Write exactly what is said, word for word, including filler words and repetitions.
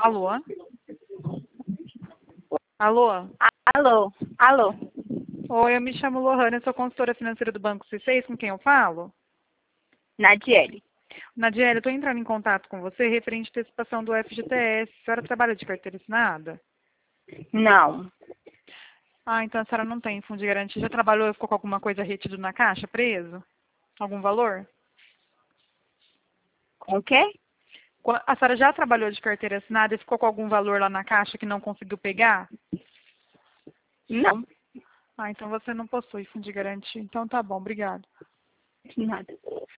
Alô? Alô? Alô? Alô? Oi, eu me chamo Lohane, eu sou consultora financeira do Banco C seis, com quem eu falo? Nadiele. Nadiele, eu estou entrando em contato com você referente à antecipação do F G T S. A senhora trabalha de carteira assinada? Não. Ah, então a senhora não tem fundo de garantia. Já trabalhou e ficou com alguma coisa retido na caixa, preso? Algum valor? Com o quê? Qua- A senhora já trabalhou de carteira assinada e ficou com algum valor lá na caixa que não conseguiu pegar? Não. Ah, então você não possui fundo de garantia. Então tá bom, obrigada. Nada.